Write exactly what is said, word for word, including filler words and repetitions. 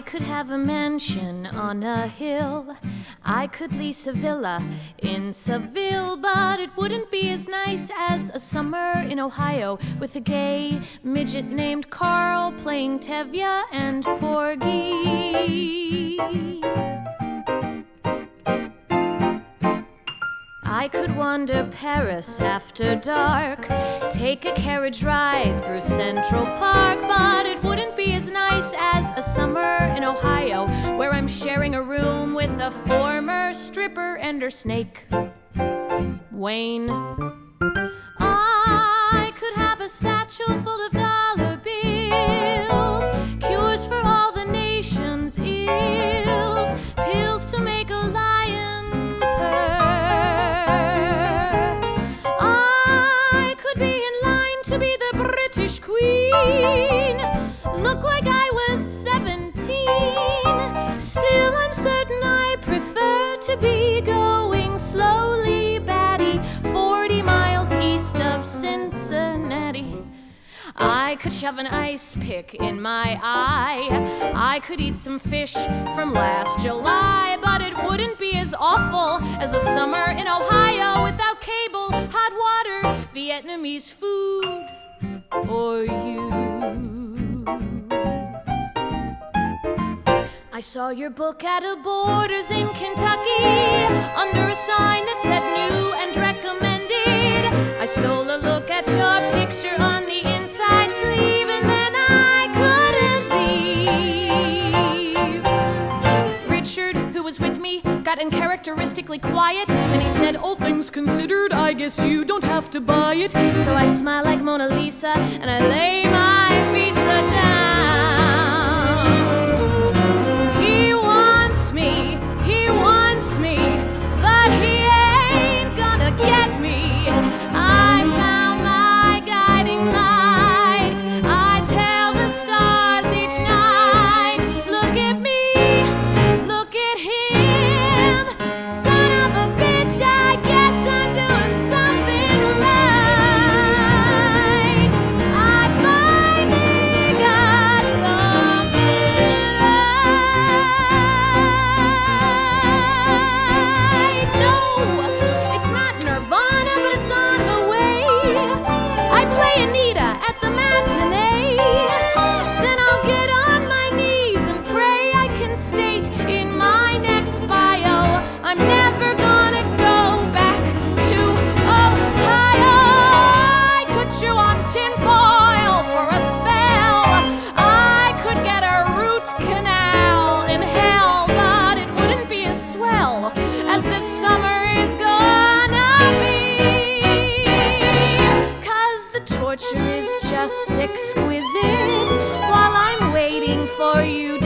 could have a mansion on a hill. I could lease a villa in Seville, but it wouldn't be as nice as a summer in Ohio with a gay midget named Carl playing Tevye and Porgy. I could wander Paris after dark, take a carriage ride through Central Park, but it wouldn't be as nice as a summer in Ohio, where I'm sharing a room with a former stripper and her snake, Wayne. I could have a satchel full of dollar bills, cures for all the nation's ills, pills to make a lion purr. To be the British Queen, look like I was seventeen. Still, I'm certain I prefer to be going slowly, batty, forty miles east of Cincinnati. I could shove an ice pick in my eye. I could eat some fish from last July, but it wouldn't be as awful as a summer in Ohio without cable, hot water, Vietnamese food, or you. I saw your book at a Borders in Kentucky under a sign that said new and recommended. I stole a look at your picture on the inside sleeve, and then I couldn't leave. Richard, who was with me, got uncharacteristically quiet, and he said, "All things considered, I guess you don't have to buy it." So I smile like Mona Lisa, and I lay my visa down. He wants me, he wants me, but he ain't gonna get me. I found my guiding light. I tell the stars each night, look at me, look at him. Son of a bitch, I guess I'm doing something right. I finally got something right. No, it's not Nirvana, but it's on the way. I play Anita at the matinee. Then I'll get on my knees and pray I can state in my next bio, I'm never gonna go back to Ohio. I could chew on tinfoil for a spell. I could get a root canal in hell, but it wouldn't be as swell as this summer is gonna be. 'Cause the torture is just exquisite while I'm waiting for you